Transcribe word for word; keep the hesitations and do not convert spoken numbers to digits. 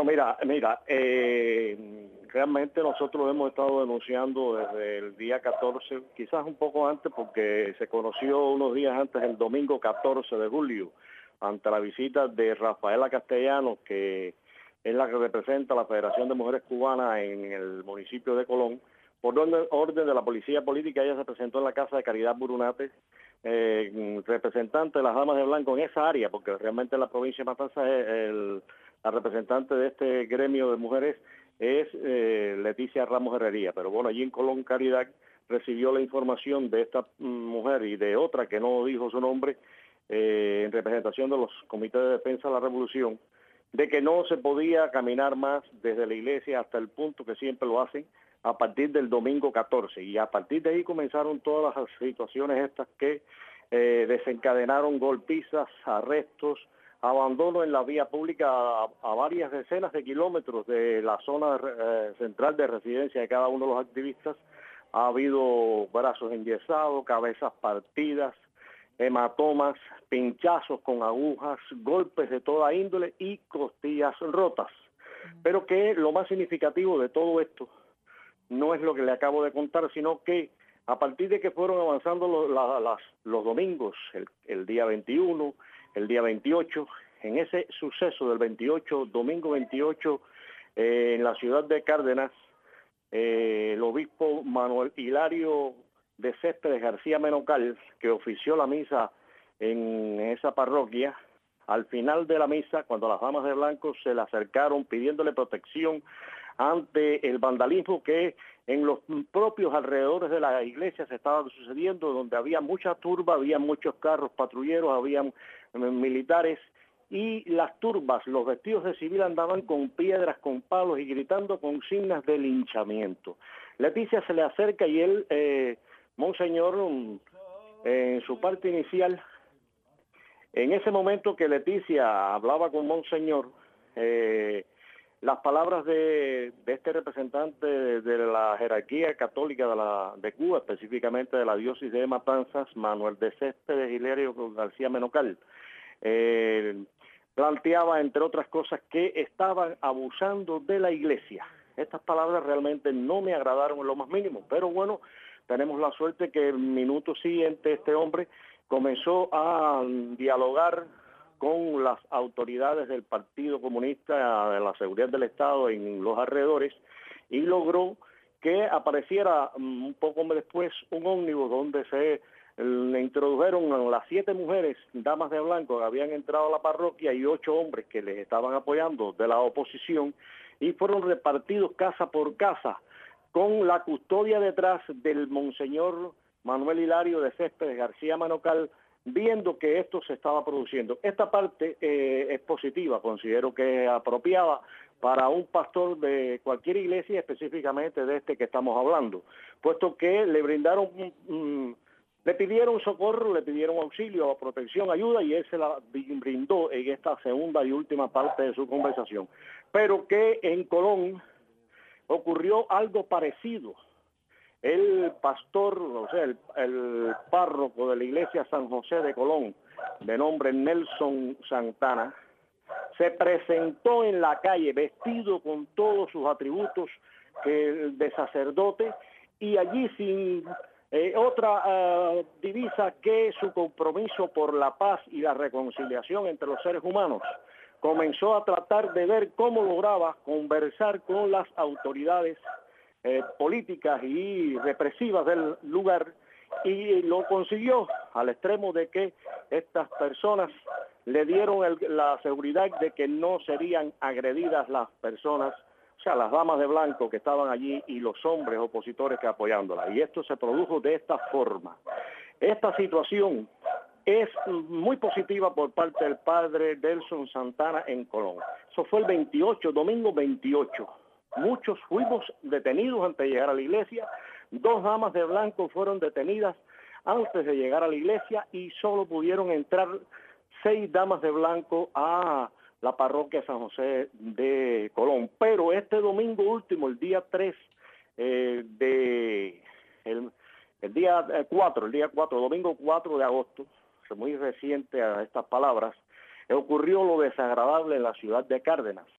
mira, mira, eh, realmente nosotros hemos estado denunciando desde el día catorce, quizás un poco antes, porque se conoció unos días antes, el domingo catorce de julio, ante la visita de Rafaela Castellanos, que es la que representa a la Federación de Mujeres Cubanas en el municipio de Colón. Por orden, orden de la Policía Política, ella se presentó en la Casa de Caridad Burunate, eh, representante de las Damas de Blanco en esa área, porque realmente la provincia de Matanzas es el, la representante de este gremio de mujeres es eh, Leticia Ramos Herrería. Pero bueno, allí en Colón Caridad recibió la información de esta mm, mujer y de otra que no dijo su nombre, eh, en representación de los comités de defensa de la revolución, de que no se podía caminar más desde la iglesia hasta el punto que siempre lo hacen, a partir del domingo catorce, y a partir de ahí comenzaron todas las situaciones estas que eh, desencadenaron golpizas, arrestos, abandono en la vía pública a, a varias decenas de kilómetros de la zona eh, central de residencia de cada uno de los activistas. Ha habido brazos enyesados, cabezas partidas, hematomas, pinchazos con agujas, golpes de toda índole y costillas rotas. Pero que lo más significativo de todo esto no es lo que le acabo de contar, sino que a partir de que fueron avanzando los, la, las, los domingos, el, el día veintiuno, el día veintiocho, en ese suceso del veintiocho, domingo veintiocho, eh, en la ciudad de Cárdenas, eh, el obispo Manuel Hilario de Céspedes García Menocal, que ofició la misa en esa parroquia, al final de la misa, cuando las damas de blanco se le acercaron pidiéndole protección ante el vandalismo que en los propios alrededores de la iglesia se estaba sucediendo, donde había mucha turba, había muchos carros patrulleros, había militares, y las turbas, los vestidos de civil andaban con piedras, con palos y gritando consignas de linchamiento. Leticia se le acerca y él, eh, Monseñor, en su parte inicial, en ese momento que Leticia hablaba con Monseñor, eh, las palabras de, de este representante de, de la jerarquía católica de, la, de Cuba, específicamente de la diócesis de Matanzas, Manuel de Céspedes Hilario García Menocal, eh, planteaba, entre otras cosas, que estaban abusando de la iglesia. Estas palabras realmente no me agradaron en lo más mínimo, pero bueno, tenemos la suerte que el minuto siguiente este hombre comenzó a dialogar con las autoridades del Partido Comunista, de la Seguridad del Estado en los alrededores, y logró que apareciera un poco después un ómnibus donde se le introdujeron las siete mujeres, damas de blanco, que habían entrado a la parroquia, y ocho hombres que les estaban apoyando de la oposición, y fueron repartidos casa por casa, con la custodia detrás del Monseñor Manuel Hilario de Céspedes García Menocal, viendo que esto se estaba produciendo. Esta parte eh, es positiva, considero que es apropiada para un pastor de cualquier iglesia, específicamente de este que estamos hablando, puesto que le brindaron, mm, le pidieron socorro, le pidieron auxilio, protección, ayuda, y él se la brindó en esta segunda y última parte de su conversación. Pero que en Colón ocurrió algo parecido. El pastor, o sea, el, el párroco de la iglesia San José de Colón, de nombre Nelson Santana, se presentó en la calle vestido con todos sus atributos que de sacerdote, y allí sin eh, otra uh, divisa que su compromiso por la paz y la reconciliación entre los seres humanos, comenzó a tratar de ver cómo lograba conversar con las autoridades Eh, políticas y represivas del lugar, y lo consiguió al extremo de que estas personas le dieron el, la seguridad de que no serían agredidas las personas, o sea, las damas de blanco que estaban allí y los hombres opositores que apoyándola, y esto se produjo de esta forma. Esta situación es muy positiva por parte del padre Nelson Santana en Colón. Eso fue el veintiocho, domingo veintiocho. Muchos fuimos detenidos antes de llegar a la iglesia. Dos damas de blanco fueron detenidas antes de llegar a la iglesia, y solo pudieron entrar seis damas de blanco a la parroquia San José de Colón. Pero este domingo último, el día tres, eh, de el, el día cuatro, el día cuatro, domingo cuatro de agosto, muy reciente a estas palabras, ocurrió lo desagradable en la ciudad de Cárdenas.